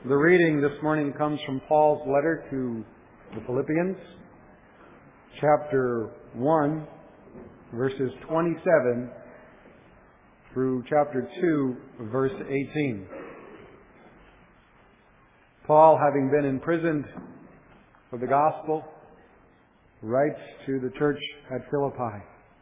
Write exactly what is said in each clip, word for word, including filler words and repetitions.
The reading this morning comes from Paul's letter to the Philippians, chapter one, verses twenty-seven through chapter two, verse eighteen. Paul, having been imprisoned for the gospel, writes to the church at Philippi.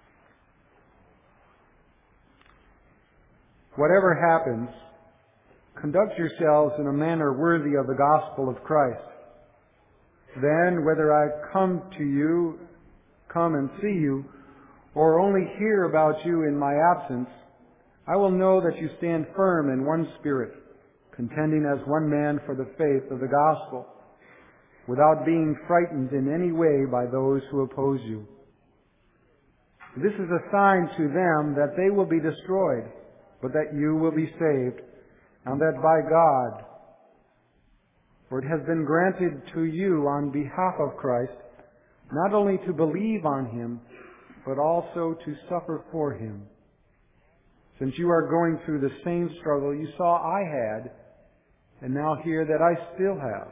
Whatever happens, conduct yourselves in a manner worthy of the gospel of Christ. Then, whether I come to you, come and see you, or only hear about you in my absence, I will know that you stand firm in one spirit, contending as one man for the faith of the gospel, without being frightened in any way by those who oppose you. This is a sign to them that they will be destroyed, but that you will be saved, and that by God. For it has been granted to you on behalf of Christ, not only to believe on Him, but also to suffer for Him. Since you are going through the same struggle you saw I had, and now hear that I still have.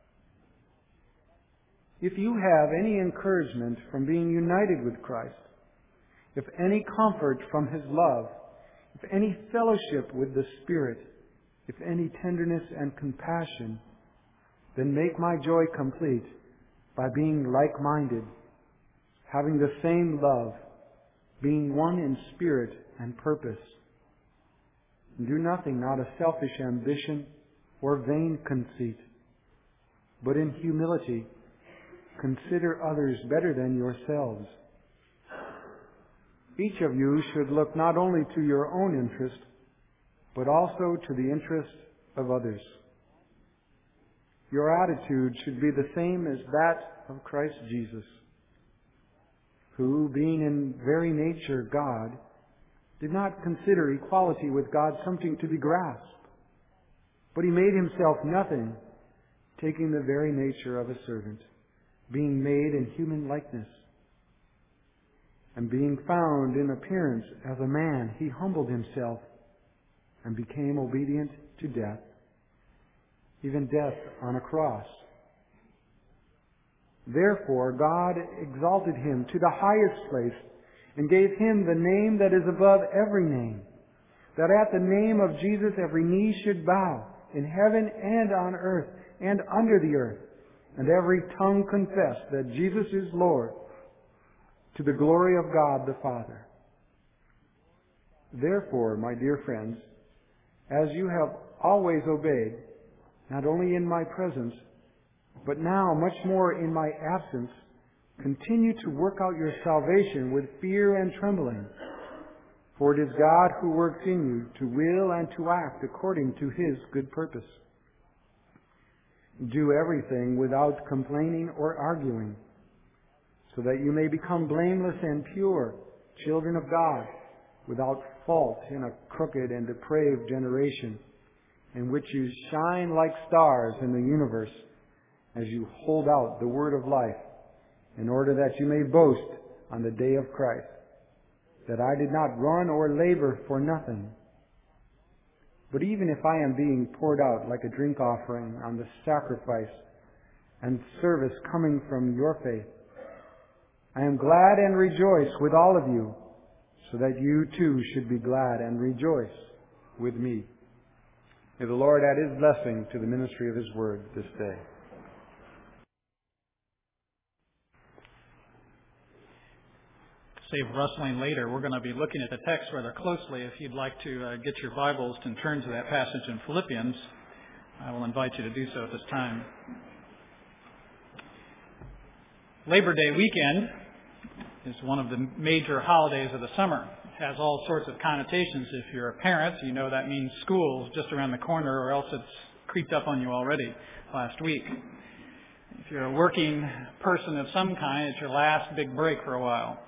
If you have any encouragement from being united with Christ, if any comfort from His love, if any fellowship with the Spirit, if any tenderness and compassion, then make my joy complete by being like-minded, having the same love, being one in spirit and purpose. And do nothing out of selfish ambition or vain conceit, but in humility consider others better than yourselves. Each of you should look not only to your own interest, but also to the interest of others. Your attitude should be the same as that of Christ Jesus, who, being in very nature God, did not consider equality with God something to be grasped, but He made Himself nothing, taking the very nature of a servant, being made in human likeness. And being found in appearance as a man, He humbled Himself and became obedient to death, even death on a cross. Therefore God exalted Him to the highest place and gave Him the name that is above every name, that at the name of Jesus every knee should bow, in heaven and on earth and under the earth, and every tongue confess that Jesus is Lord, to the glory of God the Father. Therefore, my dear friends, as you have always obeyed, not only in my presence, but now much more in my absence, continue to work out your salvation with fear and trembling. For it is God who works in you to will and to act according to His good purpose. Do everything without complaining or arguing, so that you may become blameless and pure, children of God, without fault in a crooked and depraved generation, in which you shine like stars in the universe, as you hold out the word of life, in order that you may boast on the day of Christ, that I did not run or labor for nothing. But even if I am being poured out like a drink offering on the sacrifice and service coming from your faith, I am glad and rejoice with all of you, so that you too should be glad and rejoice with me. May the Lord add His blessing to the ministry of His word this day. Save rustling later. We're going to be looking at the text rather closely. If you'd like to uh, get your Bibles and turn to that passage in Philippians, I will invite you to do so at this time. Labor Day weekend is one of the major holidays of the summer. It has all sorts of connotations. If you're a parent, you know that means school's just around the corner, or else it's creeped up on you already last week. If you're a working person of some kind, it's your last big break for a while.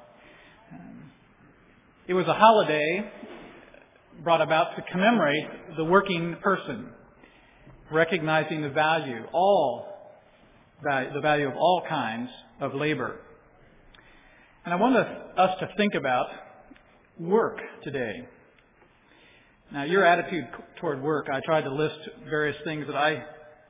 It was a holiday brought about to commemorate the working person, recognizing the value, all the value of all kinds of labor. And I want us to think about work today. Now, your attitude toward work, I tried to list various things that I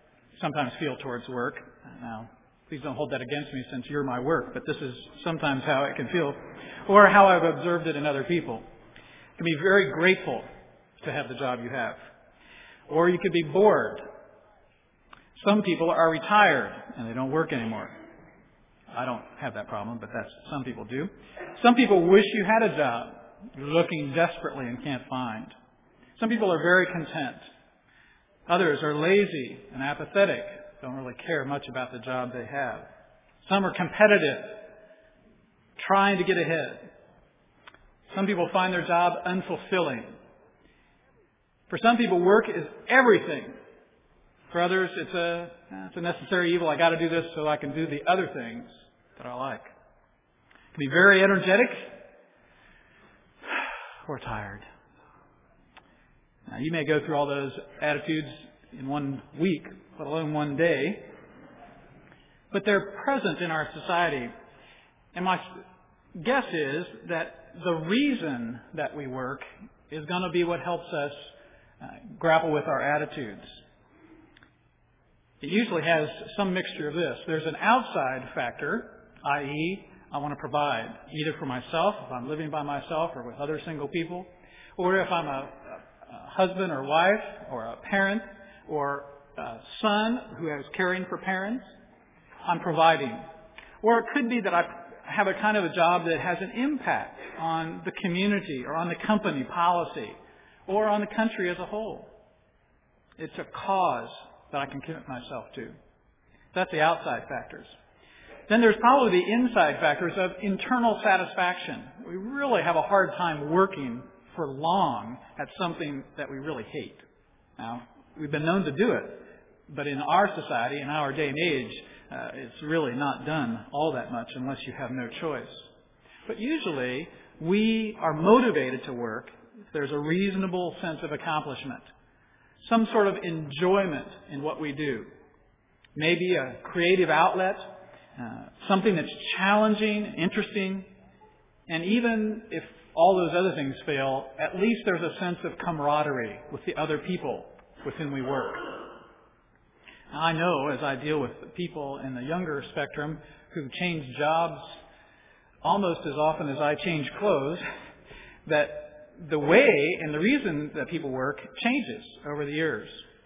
sometimes feel towards work. Now, please don't hold that against me since you're my work, but this is sometimes how it can feel, or how I've observed it in other people. You can be very grateful to have the job you have. Or you could be bored. Some people are retired and they don't work anymore. I don't have that problem, but that's some people do. Some people wish you had a job. You're looking desperately and can't find. Some people are very content. Others are lazy and apathetic, don't really care much about the job they have. Some are competitive, trying to get ahead. Some people find their job unfulfilling. For some people, work is everything. For others, it's a, it's a necessary evil. I got to do this so I can do the other things that I like. Can be very energetic or tired. Now, you may go through all those attitudes in one week, let alone one day, but they're present in our society. And my guess is that the reason that we work is going to be what helps us uh, grapple with our attitudes. It usually has some mixture of this. There's an outside factor, that is, I want to provide, either for myself, if I'm living by myself or with other single people, or if I'm a, a husband or wife or a parent or a son who is caring for parents, I'm providing. Or it could be that I have a kind of a job that has an impact on the community or on the company policy or on the country as a whole. It's a cause that I can commit myself to. That's the outside factors. Then there's probably the inside factors of internal satisfaction. We really have a hard time working for long at something that we really hate. Now, we've been known to do it, but in our society, in our day and age, uh, it's really not done all that much unless you have no choice. But usually, we are motivated to work if there's a reasonable sense of accomplishment, some sort of enjoyment in what we do. Maybe a creative outlet, uh, something that's challenging, interesting, and even if all those other things fail, at least there's a sense of camaraderie with the other people with whom we work. Now, I know as I deal with people in the younger spectrum who change jobs almost as often as I change clothes, that the way and the reason that people work changes over the years.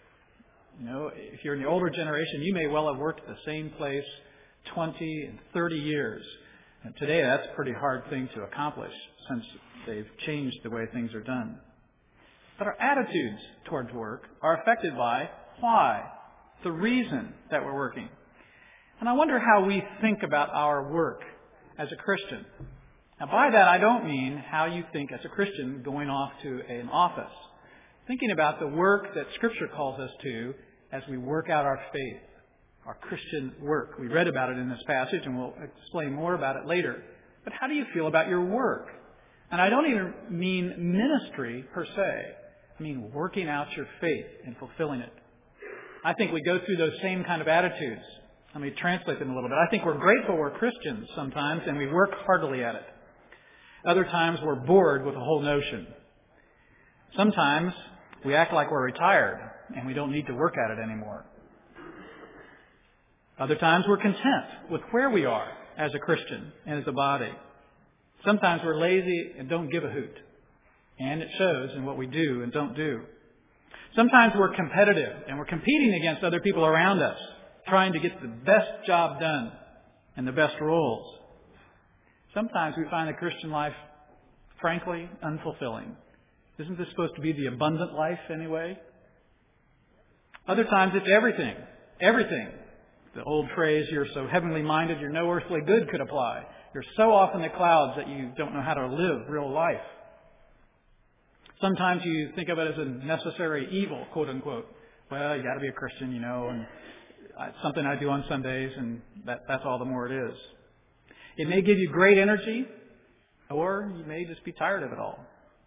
You know, if you're in the older generation, you may well have worked at the same place twenty and thirty years. And today that's a pretty hard thing to accomplish since they've changed the way things are done. But our attitudes towards work are affected by why, the reason that we're working. And I wonder how we think about our work as a Christian. Now, by that, I don't mean how you think as a Christian going off to an office. Thinking about the work that Scripture calls us to as we work out our faith, our Christian work. We read about it in this passage, and we'll explain more about it later. But how do you feel about your work? And I don't even mean ministry per se. I mean working out your faith and fulfilling it. I think we go through those same kind of attitudes. Let me translate them a little bit. I think we're grateful we're Christians sometimes, and we work heartily at it. Other times we're bored with the whole notion. Sometimes we act like we're retired and we don't need to work at it anymore. Other times we're content with where we are as a Christian and as a body. Sometimes we're lazy and don't give a hoot. And it shows in what we do and don't do. Sometimes we're competitive and we're competing against other people around us, trying to get the best job done and the best roles. Sometimes we find the Christian life, frankly, unfulfilling. Isn't this supposed to be the abundant life anyway? Other times it's everything. Everything. The old phrase, you're so heavenly minded, you're no earthly good could apply. You're so off in the clouds that you don't know how to live real life. Sometimes you think of it as a necessary evil, quote unquote. Well, you got to be a Christian, you know, and it's something I do on Sundays, and that, that's all the more it is. It may give you great energy, or you may just be tired of it all.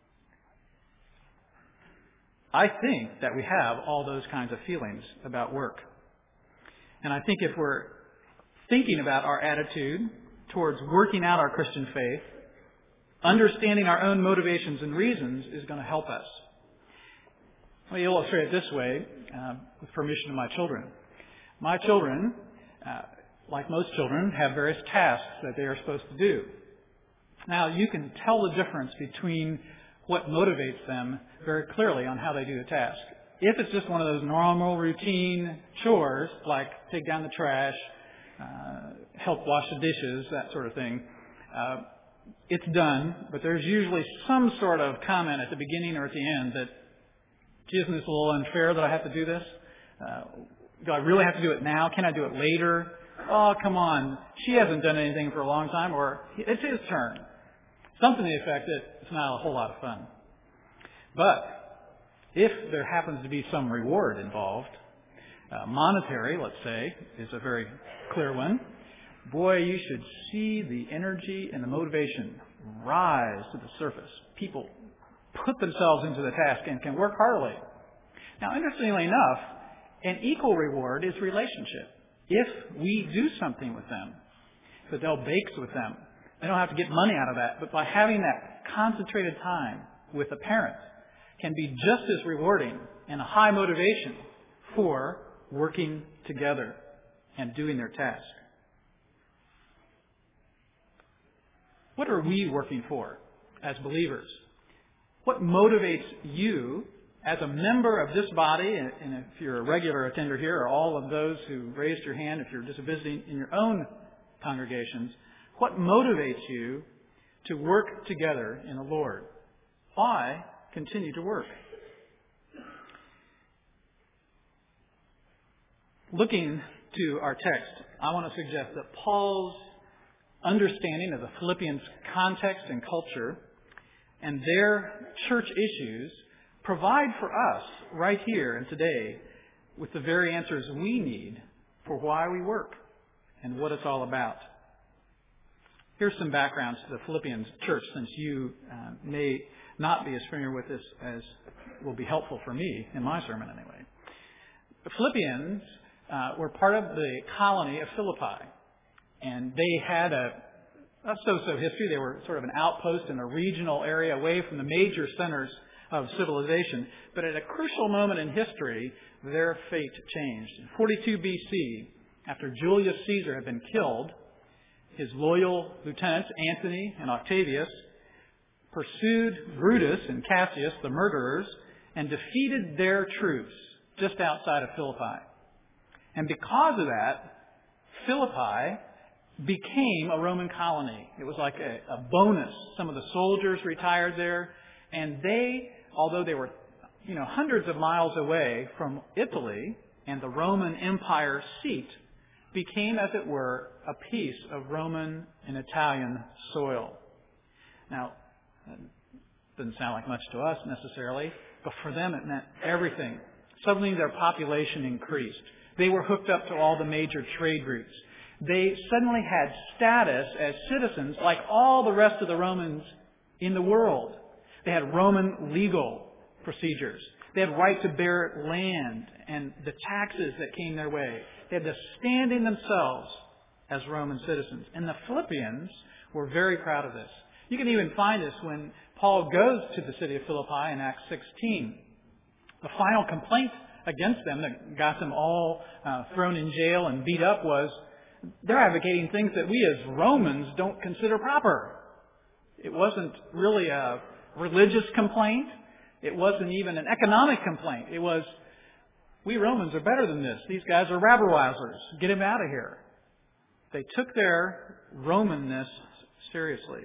I think that we have all those kinds of feelings about work. And I think if we're thinking about our attitude towards working out our Christian faith, understanding our own motivations and reasons is going to help us. Let me illustrate it this way, uh, with permission of my children. My children, uh, like most children, have various tasks that they are supposed to do. Now, you can tell the difference between what motivates them very clearly on how they do the task. If it's just one of those normal routine chores, like take down the trash, uh, help wash the dishes, that sort of thing, uh, it's done, but there's usually some sort of comment at the beginning or at the end that, gee, isn't this a little unfair that I have to do this? Uh, do I really have to do it now? Can I do it later? Oh, come on. She hasn't done anything for a long time, or it's his turn. Something to the effect that it's not a whole lot of fun. But if there happens to be some reward involved, uh, monetary, let's say, is a very clear one. Boy, you should see the energy and the motivation rise to the surface. People put themselves into the task and can work heartily. Now, interestingly enough, an equal reward is relationship. If we do something with them, if Adele bakes with them, they don't have to get money out of that, but by having that concentrated time with a parent can be just as rewarding and a high motivation for working together and doing their task. What are we working for as believers? What motivates you as a member of this body, and if you're a regular attender here, or all of those who raised your hand, if you're just visiting in your own congregations, what motivates you to work together in the Lord? Why continue to work? Looking to our text, I want to suggest that Paul's understanding of the Philippians' context and culture and their church issues provide for us right here and today with the very answers we need for why we work and what it's all about. Here's some background to the Philippians church, since you uh, may not be as familiar with this as will be helpful for me in my sermon anyway. The Philippians uh, were part of the colony of Philippi, and they had a, a so-so history. They were sort of an outpost in a regional area away from the major centers of civilization. But at a crucial moment in history, their fate changed. In forty-two B C, after Julius Caesar had been killed, his loyal lieutenants, Antony and Octavius, pursued Brutus and Cassius, the murderers, and defeated their troops just outside of Philippi. And because of that, Philippi became a Roman colony. It was like a, a bonus. Some of the soldiers retired there, and they, although they were, you know, hundreds of miles away from Italy and the Roman Empire seat, became, as it were, a piece of Roman and Italian soil. Now, it doesn't sound like much to us necessarily, but for them it meant everything. Suddenly their population increased. They were hooked up to all the major trade routes. They suddenly had status as citizens like all the rest of the Romans in the world. They had Roman legal procedures. They had right to bear land and the taxes that came their way. They had the standing themselves as Roman citizens. And the Philippians were very proud of this. You can even find this when Paul goes to the city of Philippi in Acts sixteen. The final complaint against them that got them all uh, thrown in jail and beat up was they're advocating things that we as Romans don't consider proper. It wasn't really a religious complaint. It wasn't even an economic complaint. It was, we Romans are better than this. These guys are rabble-rousers. Get them out of here. They took their Romanness seriously.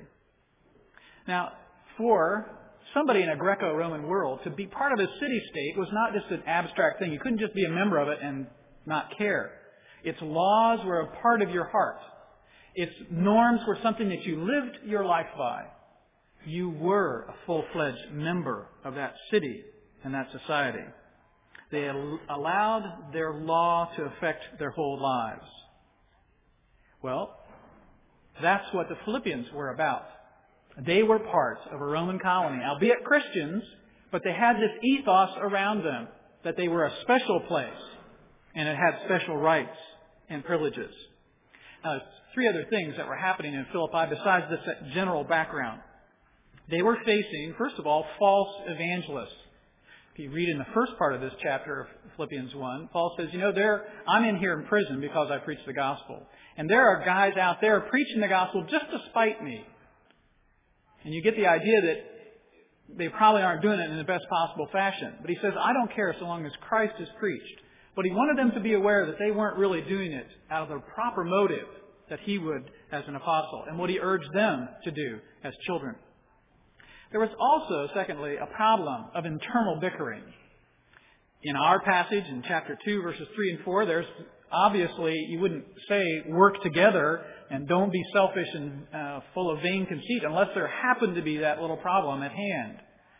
Now, for somebody in a Greco-Roman world, to be part of a city-state was not just an abstract thing. You couldn't just be a member of it and not care. Its laws were a part of your heart. Its norms were something that you lived your life by. You were a full-fledged member of that city and that society. They allowed their law to affect their whole lives. Well, that's what the Philippians were about. They were part of a Roman colony, albeit Christians, but they had this ethos around them that they were a special place and it had special rights and privileges. Now, three other things that were happening in Philippi besides this general background. They were facing, first of all, false evangelists. If you read in the first part of this chapter of Philippians one, Paul says, you know, there I'm in here in prison because I preach the gospel. And there are guys out there preaching the gospel just to spite me. And you get the idea that they probably aren't doing it in the best possible fashion. But he says, I don't care so long as Christ is preached. But he wanted them to be aware that they weren't really doing it out of the proper motive that he would as an apostle, and what he urged them to do as children. There was also, secondly, a problem of internal bickering. In our passage in chapter two, verses three and four, there's obviously, you wouldn't say work together and don't be selfish and uh, full of vain conceit unless there happened to be that little problem at hand.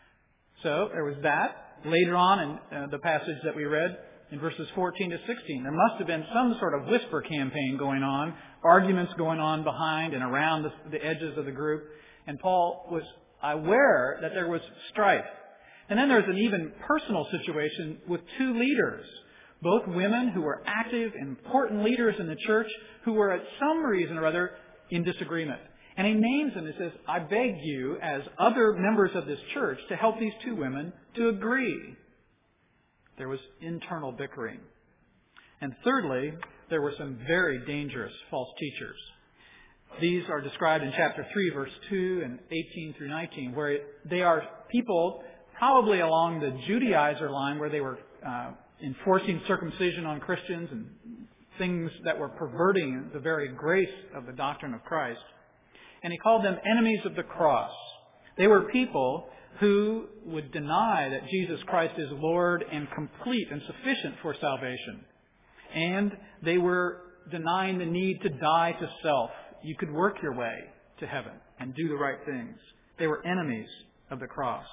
So there was that. Later on in uh, the passage that we read, in verses fourteen to sixteen, there must have been some sort of whisper campaign going on, arguments going on behind and around the, the edges of the group. And Paul was aware that there was strife. And then there's an even personal situation with two leaders, both women who were active, important leaders in the church, who were at some reason or other in disagreement. And he names them and says, I beg you, as other members of this church, to help these two women to agree. There was internal bickering. And thirdly, there were some very dangerous false teachers. These are described in chapter three, verse two and eighteen through nineteen, where they are people probably along the Judaizer line, where they were uh, enforcing circumcision on Christians and things that were perverting the very grace of the doctrine of Christ. And he called them enemies of the cross. They were people who would deny that Jesus Christ is Lord and complete and sufficient for salvation. And they were denying the need to die to self. You could work your way to heaven and do the right things. They were enemies of the cross.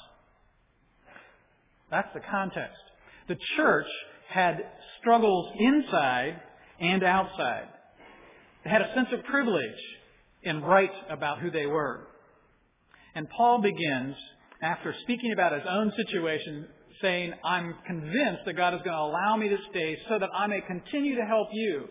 That's the context. The church had struggles inside and outside. They had a sense of privilege in right about who they were. And Paul begins, after speaking about his own situation, saying, I'm convinced that God is going to allow me to stay so that I may continue to help you.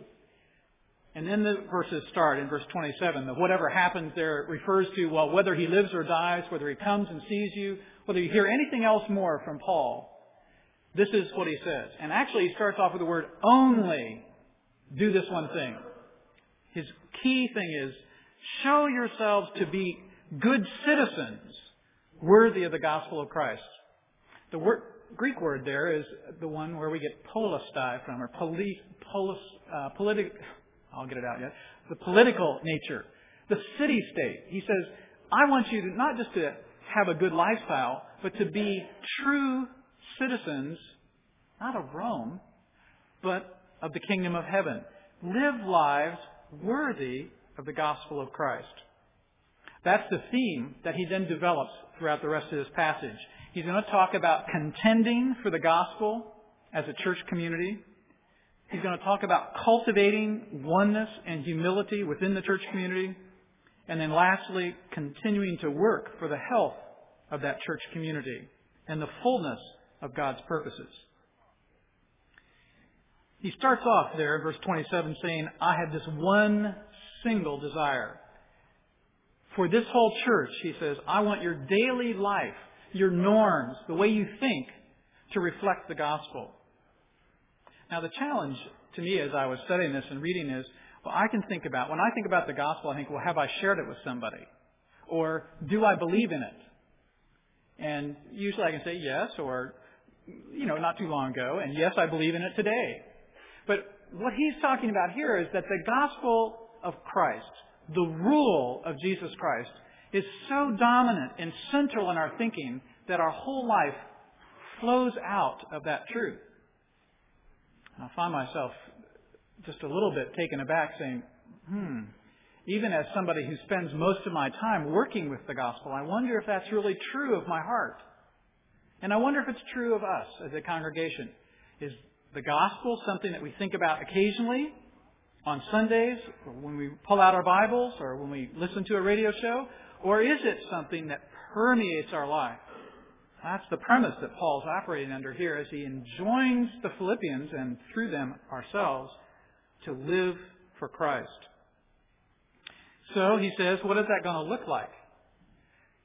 And then the verses start in verse twenty-seven. The whatever happens there refers to, well, whether he lives or dies, whether he comes and sees you, whether you hear anything else more from Paul. This is what he says. And actually he starts off with the word only do this one thing. His key thing is show yourselves to be good citizens worthy of the gospel of Christ. The word, Greek word there is the one where we get polistai from, or polis, polis, uh, politic, I'll get it out yet, the political nature, the city-state. He says, I want you to not just to have a good lifestyle, but to be true citizens, not of Rome, but of the kingdom of heaven. Live lives worthy of the gospel of Christ. That's the theme that he then develops throughout the rest of this passage. He's going to talk about contending for the gospel as a church community. He's going to talk about cultivating oneness and humility within the church community. And then lastly, continuing to work for the health of that church community and the fullness of God's purposes. He starts off there in verse twenty-seven saying, I have this one single desire. For this whole church, he says, I want your daily life, your norms, the way you think, to reflect the gospel. Now the challenge to me as I was studying this and reading is, well, I can think about, when I think about the gospel, I think, well, have I shared it with somebody? Or do I believe in it? And usually I can say yes, or, you know, not too long ago, and yes, I believe in it today. But what he's talking about here is that the gospel of Christ, the rule of Jesus Christ, is so dominant and central in our thinking that our whole life flows out of that truth. I find myself just a little bit taken aback saying, hmm, even as somebody who spends most of my time working with the gospel, I wonder if that's really true of my heart. And I wonder if it's true of us as a congregation. Is the gospel something that we think about occasionally on Sundays, or when we pull out our Bibles, or when we listen to a radio show? Or is it something that permeates our life? That's the premise that Paul's operating under here as he enjoins the Philippians, and through them ourselves, to live for Christ. So he says, what is that going to look like?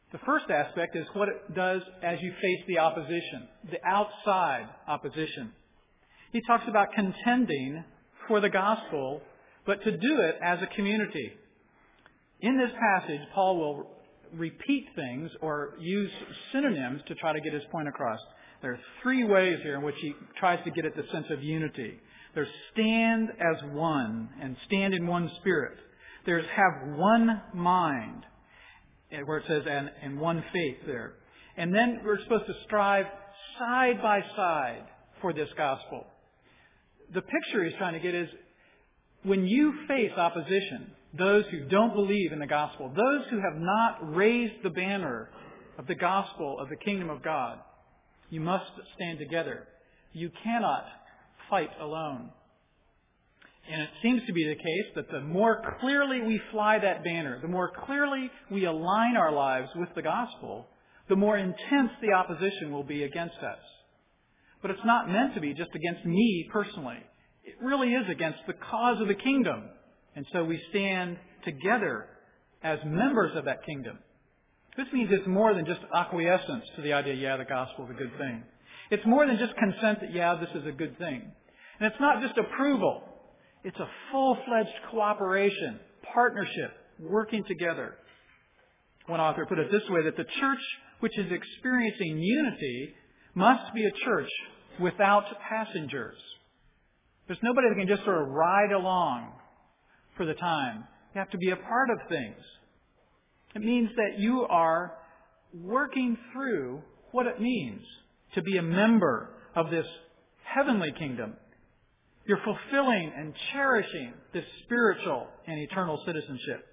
The first aspect is what it does as you face the opposition, the outside opposition. He talks about contending for the gospel, but to do it as a community. In this passage, Paul will repeat things or use synonyms to try to get his point across. There are three ways here in which he tries to get at the sense of unity. There's stand as one and stand in one spirit. There's have one mind, where it says and, and one faith there. And then we're supposed to strive side by side for this gospel. The picture he's trying to get is when you face opposition, those who don't believe in the gospel, those who have not raised the banner of the gospel of the kingdom of God, you must stand together. You cannot fight alone. And it seems to be the case that the more clearly we fly that banner, the more clearly we align our lives with the gospel, the more intense the opposition will be against us. But it's not meant to be just against me personally. It really is against the cause of the kingdom. And so we stand together as members of that kingdom. This means it's more than just acquiescence to the idea, yeah, the gospel is a good thing. It's more than just consent that, yeah, this is a good thing. And it's not just approval. It's a full-fledged cooperation, partnership, working together. One author put it this way, that the church which is experiencing unity must be a church without passengers. There's nobody that can just sort of ride along for the time. You have to be a part of things. It means that you are working through what it means to be a member of this heavenly kingdom. You're fulfilling and cherishing this spiritual and eternal citizenship.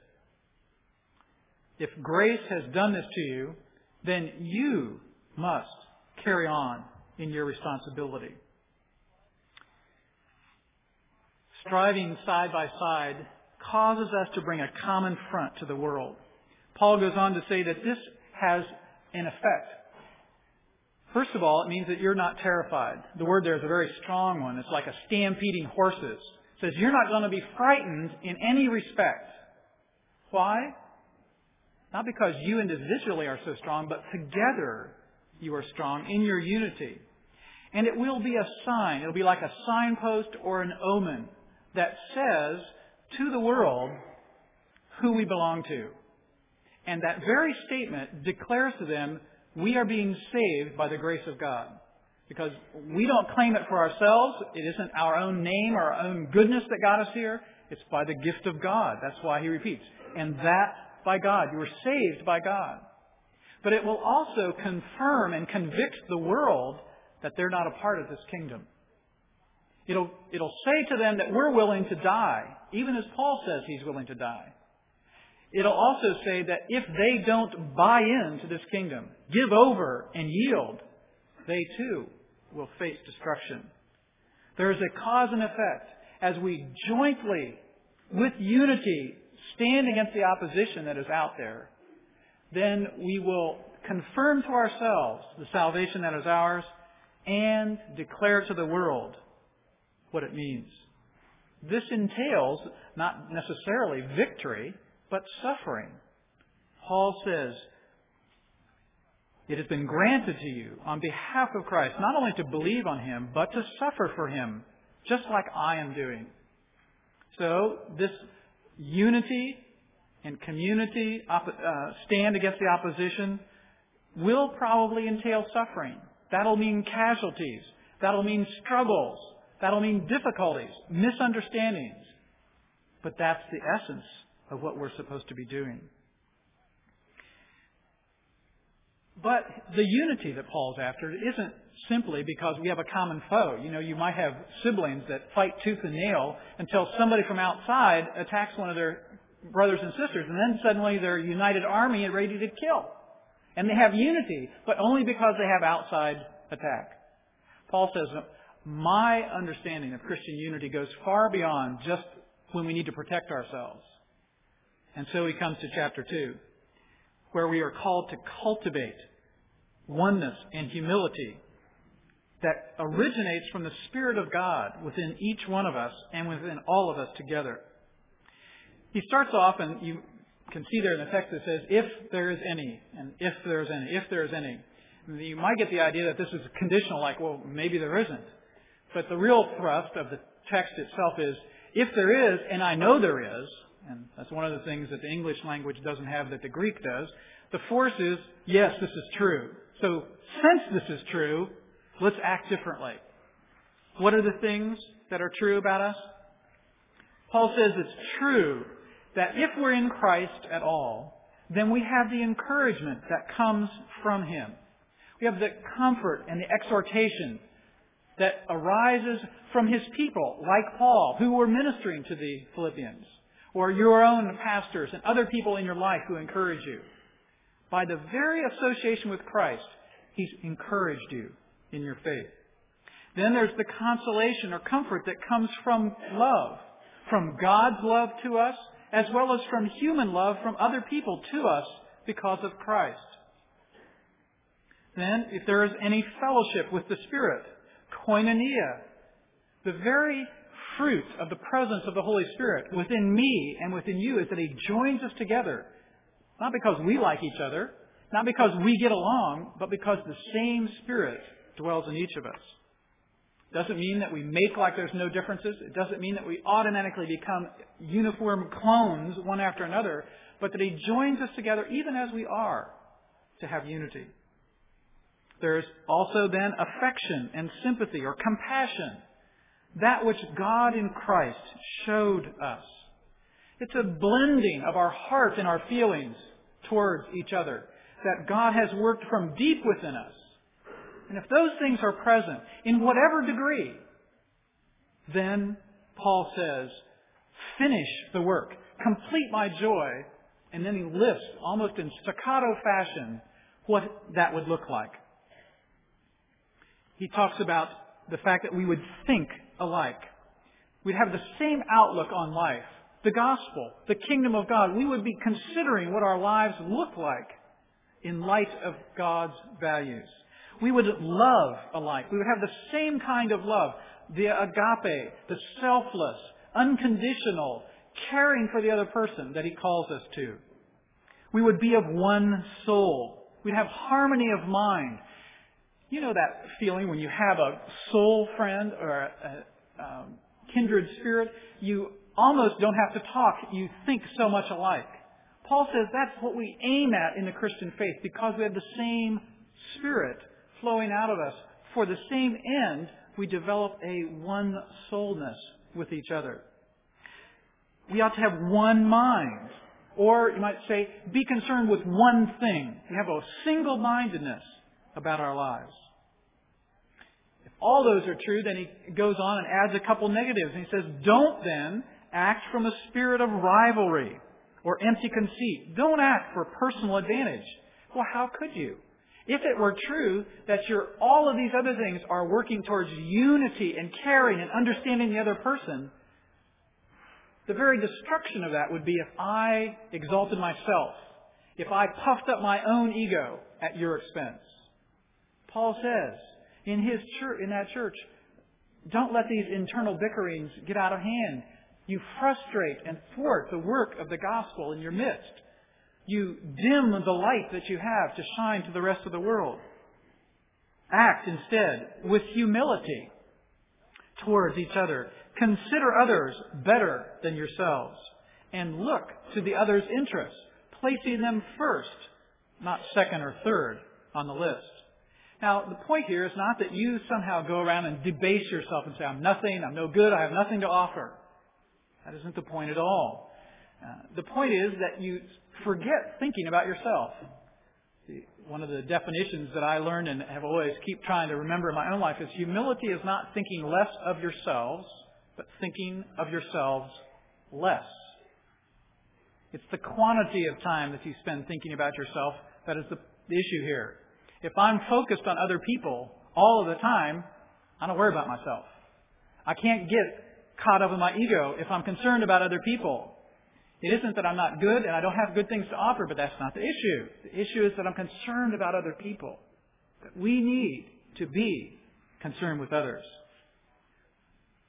If grace has done this to you, then you must carry on in your responsibility. Striving side by side causes us to bring a common front to the world. Paul goes on to say that this has an effect. First of all, it means that you're not terrified. The word there is a very strong one. It's like a stampeding horses. It says you're not going to be frightened in any respect. Why? Not because you individually are so strong, but together you are strong in your unity. And it will be a sign. It'll be like a signpost or an omen that says to the world who we belong to. And that very statement declares to them, we are being saved by the grace of God. Because we don't claim it for ourselves. It isn't our own name or our own goodness that got us here. It's by the gift of God. That's why he repeats. And that by God. You were saved by God. But it will also confirm and convict the world that they're not a part of this kingdom. It'll, it'll say to them that we're willing to die, even as Paul says he's willing to die. It'll also say that if they don't buy into this kingdom, give over and yield, they too will face destruction. There is a cause and effect. As we jointly, with unity, stand against the opposition that is out there, then we will confirm to ourselves the salvation that is ours and declare to the world what it means. This entails not necessarily victory, but suffering. Paul says, it has been granted to you on behalf of Christ, not only to believe on Him, but to suffer for Him, just like I am doing. So, this unity and community uh, stand against the opposition will probably entail suffering. That'll mean casualties. That'll mean struggles. That'll mean difficulties, misunderstandings. But that's the essence of what we're supposed to be doing. But the unity that Paul's after isn't simply because we have a common foe. You know, you might have siblings that fight tooth and nail until somebody from outside attacks one of their brothers and sisters, and then suddenly they're a united army and ready to kill. And they have unity, but only because they have outside attack. Paul says, my understanding of Christian unity goes far beyond just when we need to protect ourselves. And so he comes to chapter two, where we are called to cultivate oneness and humility that originates from the Spirit of God within each one of us and within all of us together. He starts off, and you can see there in the text it says, if there is any, and if there is any, if there is any. You might get the idea that this is conditional, like, well, maybe there isn't. But the real thrust of the text itself is, if there is, and I know there is, and that's one of the things that the English language doesn't have that the Greek does, the force is, yes, this is true. So, since this is true, let's act differently. What are the things that are true about us? Paul says it's true that if we're in Christ at all, then we have the encouragement that comes from Him. We have the comfort and the exhortation that arises from His people, like Paul, who were ministering to the Philippians, or your own pastors and other people in your life who encourage you. By the very association with Christ, He's encouraged you in your faith. Then there's the consolation or comfort that comes from love, from God's love to us, as well as from human love from other people to us because of Christ. Then, if there is any fellowship with the Spirit, koinonia, the very fruit of the presence of the Holy Spirit within me and within you is that He joins us together, not because we like each other, not because we get along, but because the same Spirit dwells in each of us. It doesn't mean that we make like there's no differences. It doesn't mean that we automatically become uniform clones one after another, but that He joins us together even as we are to have unity. There's also then affection and sympathy or compassion, that which God in Christ showed us. It's a blending of our heart and our feelings towards each other that God has worked from deep within us. And if those things are present in whatever degree, then Paul says, finish the work, complete my joy, and then he lists, almost in staccato fashion, what that would look like. He talks about the fact that we would think alike. We'd have the same outlook on life. The gospel, the kingdom of God. We would be considering what our lives look like in light of God's values. We would love alike. We would have the same kind of love. The agape, the selfless, unconditional, caring for the other person that He calls us to. We would be of one soul. We'd have harmony of mind. You know that feeling when you have a soul friend or a, a um, kindred spirit? You almost don't have to talk. You think so much alike. Paul says that's what we aim at in the Christian faith because we have the same Spirit flowing out of us. For the same end, we develop a one-souledness with each other. We ought to have one mind. Or you might say, be concerned with one thing. We have a single-mindedness about our lives. If all those are true, then he goes on and adds a couple negatives. And he says, don't then act from a spirit of rivalry or empty conceit. Don't act for personal advantage. Well, how could you? If it were true that your, all of these other things are working towards unity and caring and understanding the other person, the very destruction of that would be if I exalted myself, if I puffed up my own ego at your expense. Paul says in his church, in that church, don't let these internal bickerings get out of hand. You frustrate and thwart the work of the gospel in your midst. You dim the light that you have to shine to the rest of the world. Act instead with humility towards each other. Consider others better than yourselves. And look to the other's interests, placing them first, not second or third on the list. Now, the point here is not that you somehow go around and debase yourself and say, I'm nothing, I'm no good, I have nothing to offer. That isn't the point at all. Uh, the point is that you forget thinking about yourself. One of the definitions that I learned and have always keep trying to remember in my own life is humility is not thinking less of yourselves, but thinking of yourselves less. It's the quantity of time that you spend thinking about yourself that is the, the issue here. If I'm focused on other people all of the time, I don't worry about myself. I can't get caught up in my ego if I'm concerned about other people. It isn't that I'm not good and I don't have good things to offer, but that's not the issue. The issue is that I'm concerned about other people. That we need to be concerned with others.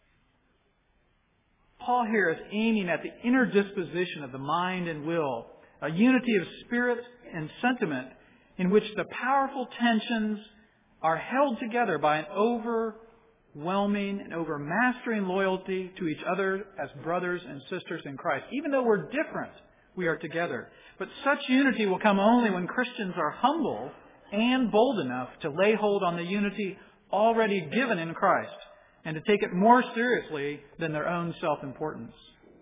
Paul here is aiming at the inner disposition of the mind and will a unity of spirit and sentiment in which the powerful tensions are held together by an overwhelming and overmastering loyalty to each other as brothers and sisters in Christ. Even though we're different, we are together. But such unity will come only when Christians are humble and bold enough to lay hold on the unity already given in Christ and to take it more seriously than their own self-importance.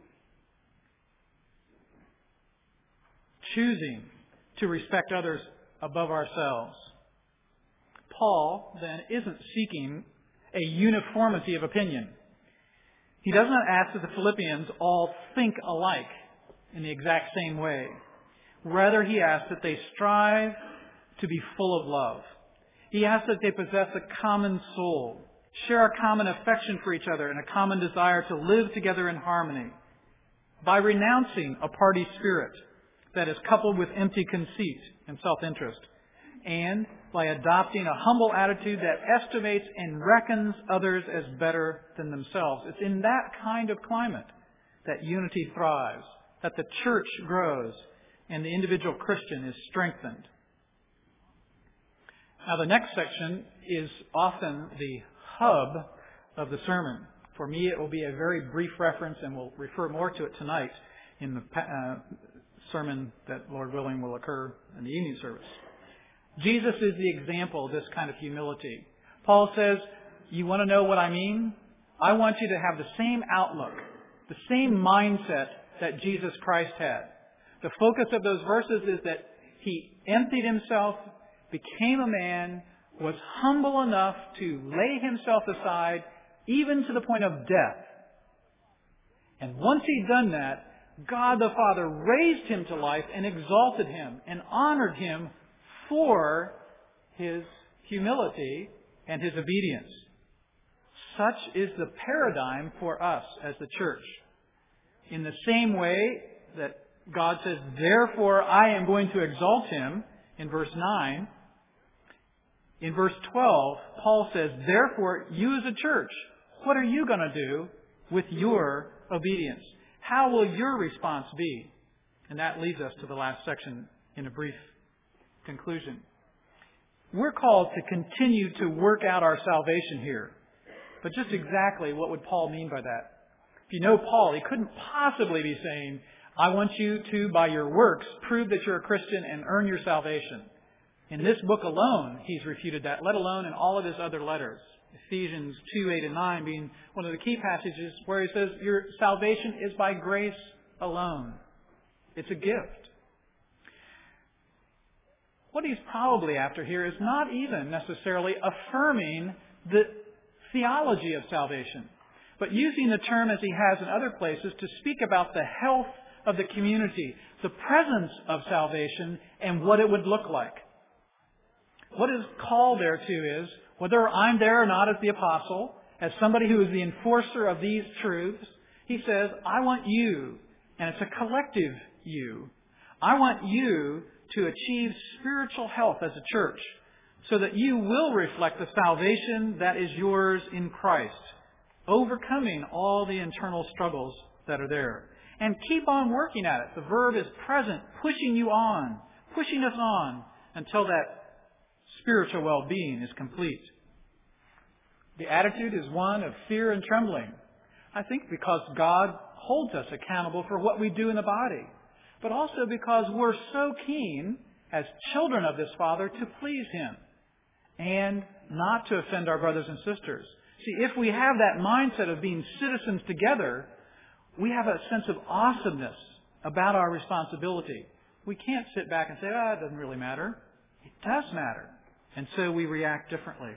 Choosing to respect others above ourselves. Paul, then, isn't seeking a uniformity of opinion. He does not ask that the Philippians all think alike in the exact same way. Rather, he asks that they strive to be full of love. He asks that they possess a common soul, share a common affection for each other, and a common desire to live together in harmony. By renouncing a party spirit that is coupled with empty conceit and self-interest, and by adopting a humble attitude that estimates and reckons others as better than themselves. It's in that kind of climate that unity thrives, that the church grows, and the individual Christian is strengthened. Now, the next section is often the hub of the sermon. For me, it will be a very brief reference, and we'll refer more to it tonight in the uh, sermon that, Lord willing, will occur in the evening service. Jesus is the example of this kind of humility. Paul says, you want to know what I mean? I want you to have the same outlook, the same mindset that Jesus Christ had. The focus of those verses is that he emptied himself, became a man, was humble enough to lay himself aside, even to the point of death. And once he'd done that, God the Father raised him to life and exalted him and honored him for his humility and his obedience. Such is the paradigm for us as the church. In the same way that God says, therefore I am going to exalt him, in verse nine, in verse twelve, Paul says, therefore you as a church, what are you going to do with your obedience? How will your response be? And that leads us to the last section in a brief conclusion. We're called to continue to work out our salvation here. But just exactly what would Paul mean by that? If you know Paul, he couldn't possibly be saying, I want you to, by your works, prove that you're a Christian and earn your salvation. In this book alone, he's refuted that, let alone in all of his other letters. Ephesians two, eight, and nine being one of the key passages where he says, your salvation is by grace alone. It's a gift. What he's probably after here is not even necessarily affirming the theology of salvation, but using the term as he has in other places to speak about the health of the community, the presence of salvation, and what it would look like. What his call there to is, whether I'm there or not as the apostle, as somebody who is the enforcer of these truths, he says, I want you, and it's a collective you, I want you to achieve spiritual health as a church so that you will reflect the salvation that is yours in Christ, overcoming all the internal struggles that are there. And keep on working at it. The verb is present, pushing you on, pushing us on until that spiritual well-being is complete. The attitude is one of fear and trembling. I think because God holds us accountable for what we do in the body, but also because we're so keen as children of this Father to please Him and not to offend our brothers and sisters. See, if we have that mindset of being citizens together, we have a sense of awesomeness about our responsibility. We can't sit back and say, ah, it doesn't really matter. It does matter. And so we react differently.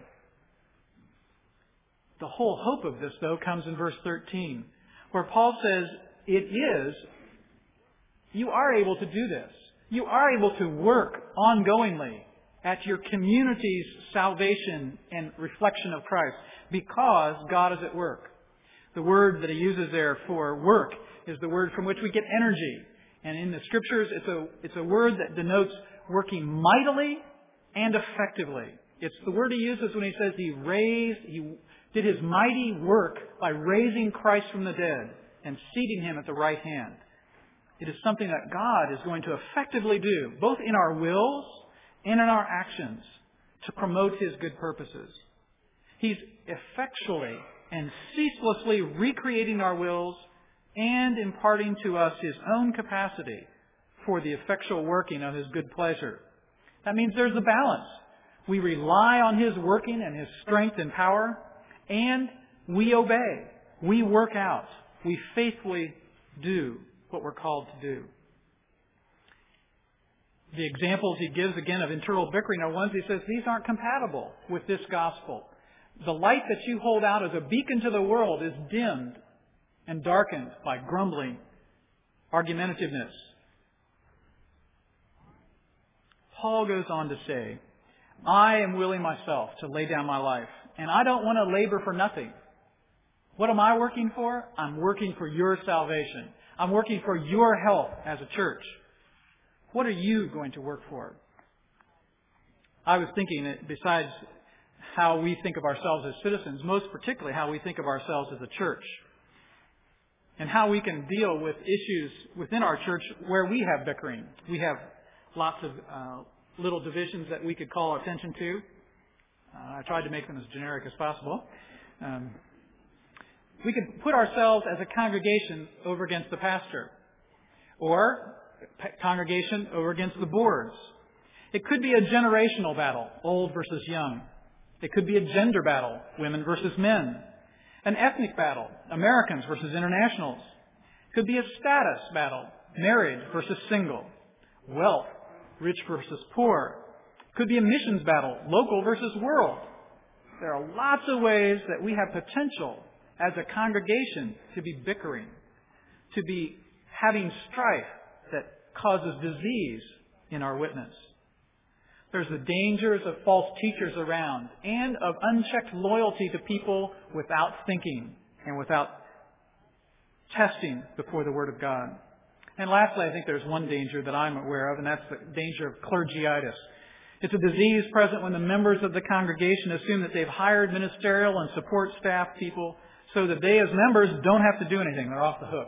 The whole hope of this, though, comes in verse thirteen, where Paul says, it is, you are able to do this. You are able to work ongoingly at your community's salvation and reflection of Christ because God is at work. The word that he uses there for work is the word from which we get energy. And in the Scriptures, it's a, it's a word that denotes working mightily and effectively. It's the word he uses when he says he raised, he did his mighty work by raising Christ from the dead and seating him at the right hand. It is something that God is going to effectively do, both in our wills and in our actions, to promote His good purposes. He's effectually and ceaselessly recreating our wills and imparting to us His own capacity for the effectual working of His good pleasure. That means there's a balance. We rely on His working and His strength and power, and we obey. We work out. We faithfully do what we're called to do. The examples he gives, again, of internal bickering are ones he says, these aren't compatible with this gospel. The light that you hold out as a beacon to the world is dimmed and darkened by grumbling, argumentativeness. Paul goes on to say, I am willing myself to lay down my life, and I don't want to labor for nothing. What am I working for? I'm working for your salvation. I'm working for your health as a church. What are you going to work for? I was thinking that besides how we think of ourselves as citizens, most particularly how we think of ourselves as a church, and how we can deal with issues within our church where we have bickering. We have lots of uh, little divisions that we could call attention to. Uh, I tried to make them as generic as possible. Um, we could put ourselves as a congregation over against the pastor, or congregation over against the boards. It could be a generational battle, old versus young. It could be a gender battle, women versus men. An ethnic battle, Americans versus internationals. It could be a status battle, married versus single. Wealth, rich versus poor. It could be a missions battle, local versus world. There are lots of ways that we have potential as a congregation to be bickering, to be having strife that causes disease in our witness. There's the dangers of false teachers around and of unchecked loyalty to people without thinking and without testing before the Word of God. And lastly, I think there's one danger that I'm aware of, and that's the danger of clergyitis. It's a disease present when the members of the congregation assume that they've hired ministerial and support staff people so that they as members don't have to do anything. They're off the hook.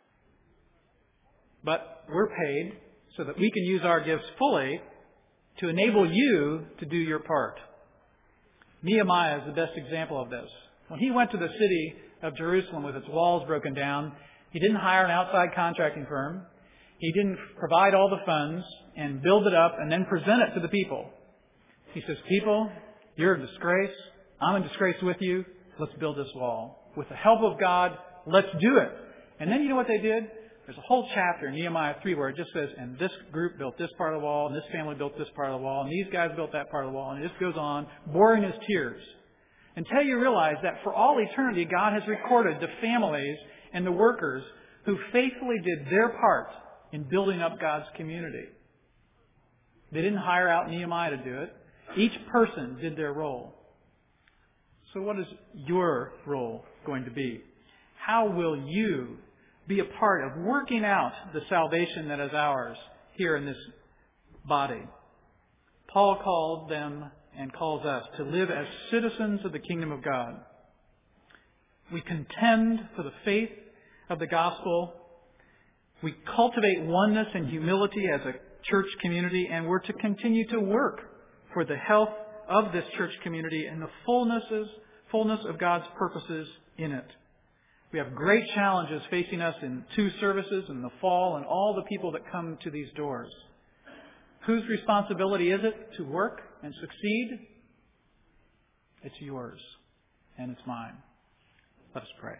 But we're paid so that we can use our gifts fully to enable you to do your part. Nehemiah is the best example of this. When he went to the city of Jerusalem with its walls broken down, he didn't hire an outside contracting firm. He didn't provide all the funds and build it up and then present it to the people. He says, people, you're a disgrace. I'm in disgrace with you. Let's build this wall. With the help of God, let's do it. And then you know what they did? There's a whole chapter in Nehemiah three where it just says, and this group built this part of the wall, and this family built this part of the wall, and these guys built that part of the wall, and it just goes on, boring as tears. Until you realize that for all eternity, God has recorded the families and the workers who faithfully did their part in building up God's community. They didn't hire out Nehemiah to do it. Each person did their role. So what is your role going to be? How will you be a part of working out the salvation that is ours here in this body? Paul called them and calls us to live as citizens of the kingdom of God. We contend for the faith of the gospel. We cultivate oneness and humility as a church community, and we're to continue to work for the health of this church community and the fullnesses, fullness of God's purposes in it. We have great challenges facing us in two services in the fall and all the people that come to these doors. Whose responsibility is it to work and succeed? It's yours and it's mine. Let us pray.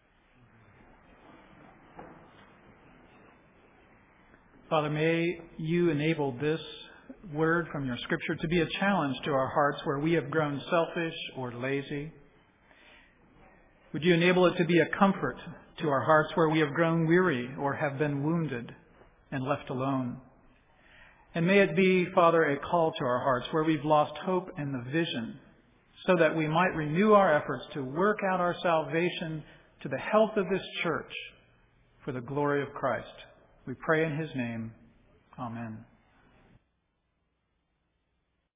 Father, may you enable this word from your Scripture to be a challenge to our hearts where we have grown selfish or lazy. Would you enable it to be a comfort to our hearts where we have grown weary or have been wounded and left alone? And may it be, Father, a call to our hearts where we've lost hope and the vision so that we might renew our efforts to work out our salvation to the health of this church for the glory of Christ. We pray in His name. Amen.